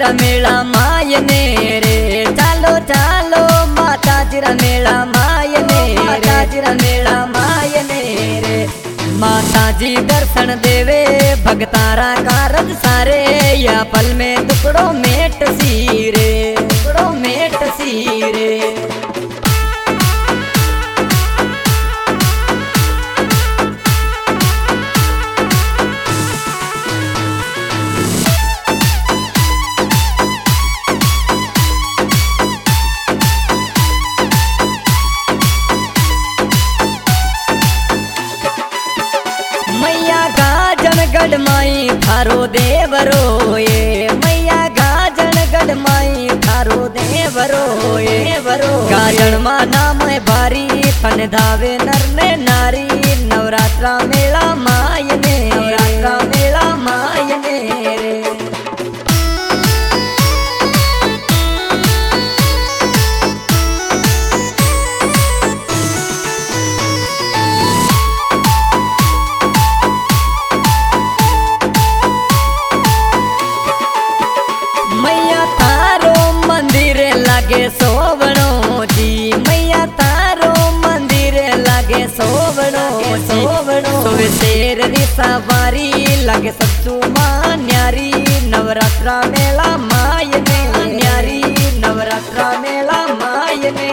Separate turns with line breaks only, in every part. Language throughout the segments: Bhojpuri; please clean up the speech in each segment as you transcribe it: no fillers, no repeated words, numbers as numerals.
जीरा मेला मायने रे, चालो चालो माता जीरा मेला मायने, माता जीरा मेला मायने रे। माता जी दर्शन देवे भगतारा कारज सारे, या पल में टुकड़ों मेट सी रे, टुकड़ों मेट सी रे। गढ़ माई थारो देवरो ये, मैया गाजन गढ़ माई थारो देवरो ये वरो। गाजन मा नाम है भारी फन धावे नर ने नारी, नवरात्रा मेला मायने, नवरात्रा मेला मायने रे। लागे सोवणो जी, मैया तारो मंदिर लागे सोवणो सोवणो। सोवे शेर री सवारी लागे सच्चू मां न्यारी, नवरात्रा मेला मायने न्यारी, नवरात्रा मेला मायने।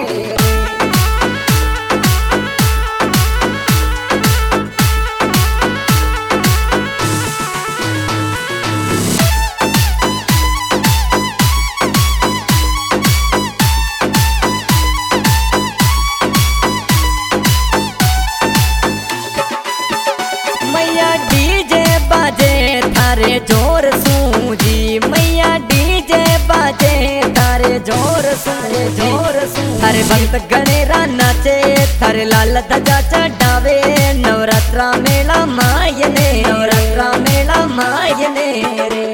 थारे जोर सूजी मैया डीजे बाजे, थारे जोर सूजे जोर सू। थारे भक्त गणेरा नाचे, थारे लाल ध्वजा चढ़ावे, नवरात्रा मेला मायने, नवरात्रा मेला मायने रे।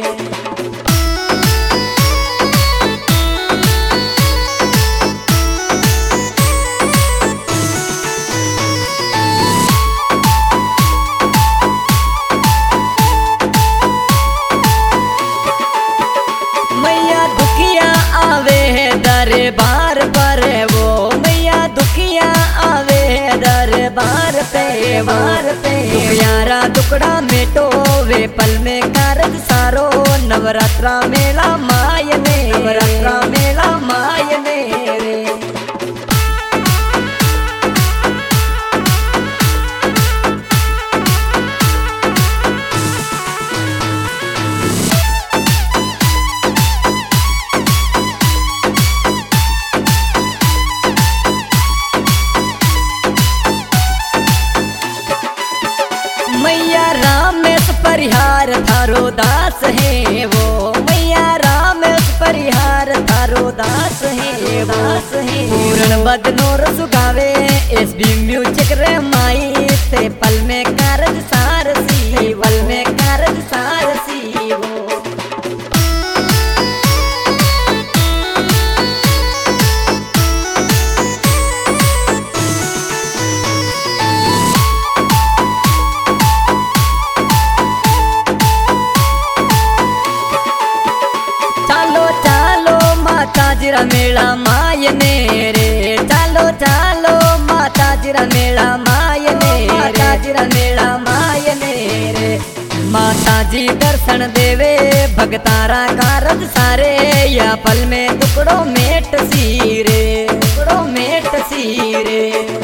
दरबार पर वो मैया दुखिया आवे, दरबार पे बार पे। दुखियारा दुकड़ा मेटो वे पल में कारज सारो, नवरात्रा मेला मायने, नवरात्रा मेला मायने रे। मैया रामेश परिहार थारो दास है वो, मैया रामेश परिहार थारो दास है दास है। पूर्ण बदनोर सुगावे एसबी म्यूजिक रे माई, ते पल में कारज सारसी, पल में कारज सारसी वो। जीरा मेला मायने रे, चालो चालो माता जीरा मेला मायने, माता जीरा मेला मायने रे। माता जी दर्शन देवे भगतारा कारज सारे, या पल में टुकड़ों मेट सी रे, टुकड़ों मेट सी रे।